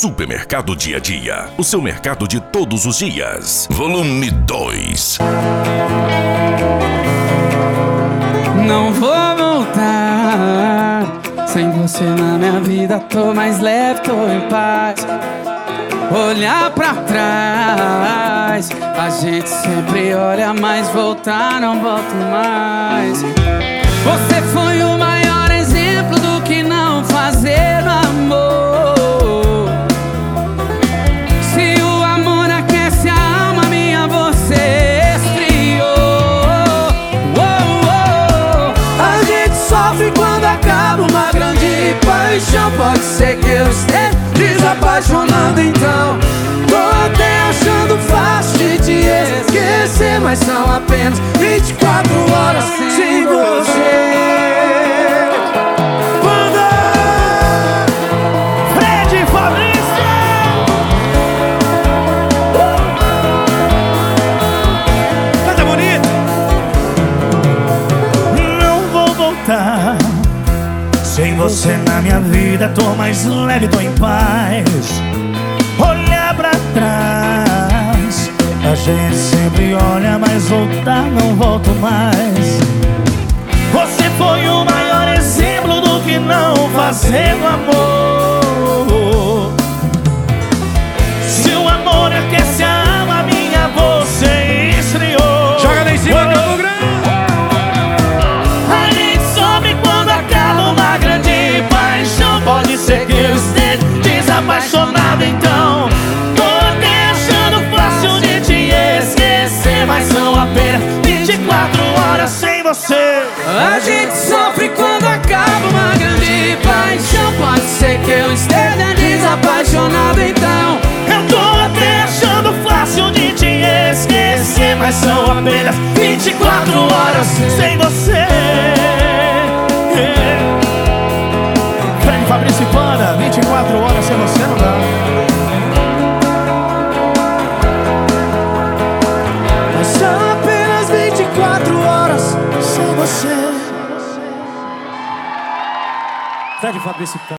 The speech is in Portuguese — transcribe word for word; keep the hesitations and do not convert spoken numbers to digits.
Supermercado Dia a Dia, o seu mercado de todos os dias. Volume dois. Não vou voltar. Sem você na minha vida tô mais leve, tô em paz. Olhar pra trás, a gente sempre olha, mas voltar não volto mais. Você foi o maior exemplo do que não fazer no amor. Se o amor aquece a alma minha, você esfriou. Oh, oh. A gente sofre quando acaba uma grande paixão. Pode ser que eu esteja desapaixonado, então tô até achando fácil de te esquecer, mas são apenas vinte e quatro horas sem você. Banda Fred Fabrício. Canta bonito. Não vou voltar. Sem você na minha vida tô mais leve, tô em paz. Olhar pra trás, a gente sempre olha, mas voltar não volto mais. Você foi o maior exemplo do que não fazer no amor. Se o amor aquece a alma minha, você esfriou. Joga lá em cima, Campo Grande. A gente sobe quando acaba uma grande paixão. Pode ser que eu esteja desapaixonado, então tô até achando fácil de te esquecer, mas são apenas vinte e quatro horas sem você. A gente sofre quando acaba uma grande paixão. Pode ser que eu esteja desapaixonado, então Eu tô até achando fácil de te esquecer, mas são apenas vinte e quatro horas sem você. Fred Fabrício e Banda, vinte e quatro horas sem você não dá. mas são apenas vinte e quatro horas Sem você. Fred Fabrício.